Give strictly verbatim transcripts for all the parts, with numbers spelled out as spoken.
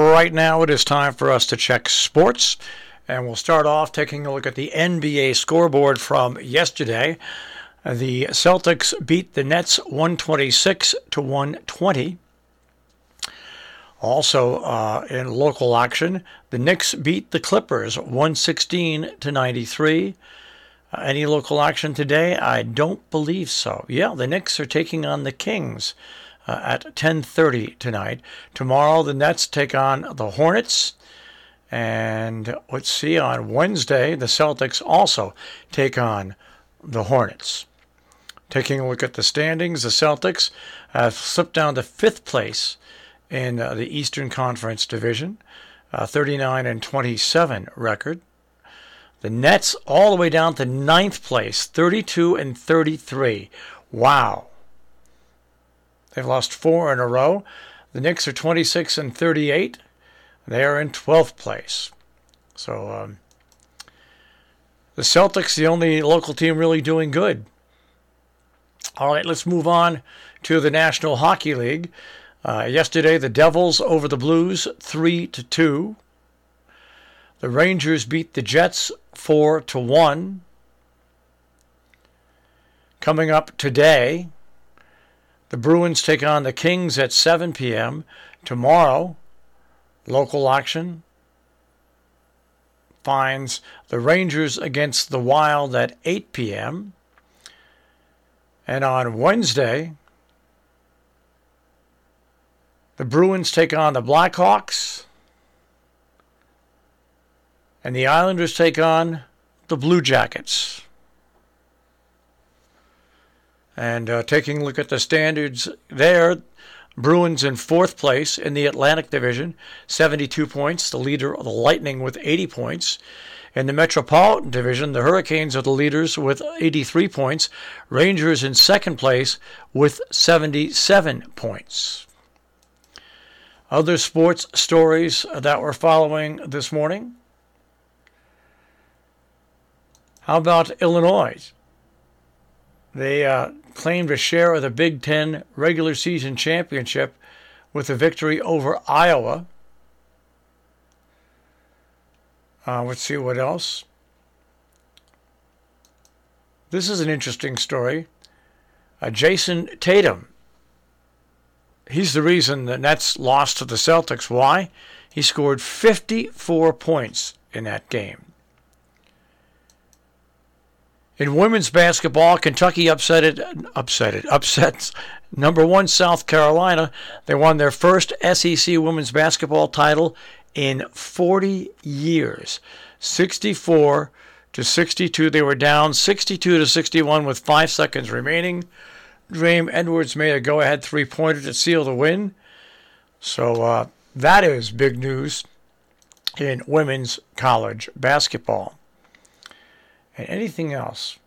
right now it is time for us to check sports. And we'll start off taking a look at the N B A scoreboard from yesterday. The Celtics beat the Nets one twenty-six to one twenty. Also, uh, in local action, the Knicks beat the Clippers one sixteen to ninety-three. Uh, any local action today? I don't believe so. Yeah, the Knicks are taking on the Kings uh, at ten thirty tonight. Tomorrow, the Nets take on the Hornets. And let's see, on Wednesday, the Celtics also take on the Hornets. Taking a look at the standings, the Celtics have slipped down to fifth place in uh, the Eastern Conference Division, uh, thirty-nine and twenty-seven record. The Nets all the way down to ninth place, thirty-two and thirty-three. Wow. They've lost four in a row. The Knicks are twenty-six and thirty-eight. They are in twelfth place. So um, the Celtics, the only local team really doing good. All right, let's move on to the National Hockey League. Uh, yesterday, the Devils over the Blues, three to two. The Rangers beat the Jets, four to one. Coming up today, the Bruins take on the Kings at seven p.m. Tomorrow, local action finds the Rangers against the Wild at eight p.m. And on Wednesday, the Bruins take on the Blackhawks. And the Islanders take on the Blue Jackets. And uh, taking a look at the standards there, Bruins in fourth place in the Atlantic Division, seventy-two points, the leader of the Lightning with eighty points. In the Metropolitan Division, the Hurricanes are the leaders with eighty-three points. Rangers in second place with seventy-seven points. Other sports stories that we're following this morning. How about Illinois? They uh, claimed a share of the Big Ten regular season championship with a victory over Iowa. Uh, let's see what else. This is an interesting story. Uh, Jason Tatum. He's the reason the Nets lost to the Celtics. Why? He scored fifty-four points in that game. In women's basketball, Kentucky upsetted, upsetted, upsets number one South Carolina. They won their first S E C women's basketball title in forty years. sixty-four to sixty-two. They were down sixty-two to sixty-one with five seconds remaining. Dream Edwards made a go-ahead three-pointer to seal the win. So uh, that is big news in women's college basketball. And anything else?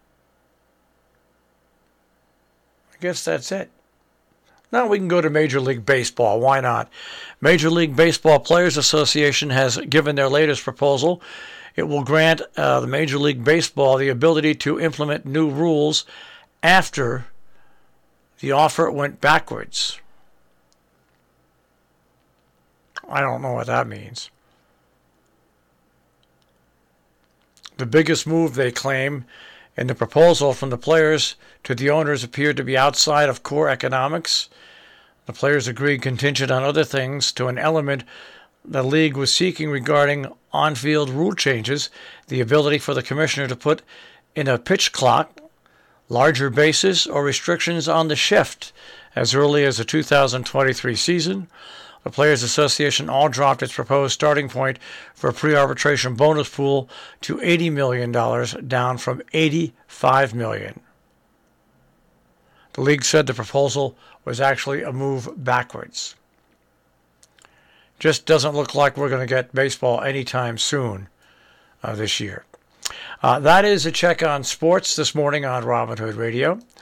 I guess that's it. Now we can go to Major League Baseball. Why not? Major League Baseball Players Association has given their latest proposal. It will grant uh, the Major League Baseball the ability to implement new rules after the offer went backwards. I don't know what that means. The biggest move, they claim, in the proposal from the players to the owners appeared to be outside of core economics. The players agreed contingent on other things to an element the league was seeking regarding on-field rule changes, the ability for the commissioner to put in a pitch clock, larger bases, or restrictions on the shift as early as the two thousand twenty-three season. The Players Association all dropped its proposed starting point for a pre-arbitration bonus pool to eighty million dollars, down from eighty-five million dollars. The league said the proposal was actually a move backwards. Just doesn't look like we're going to get baseball anytime soon uh, this year. Uh, that is a check on sports this morning on Robin Hood Radio.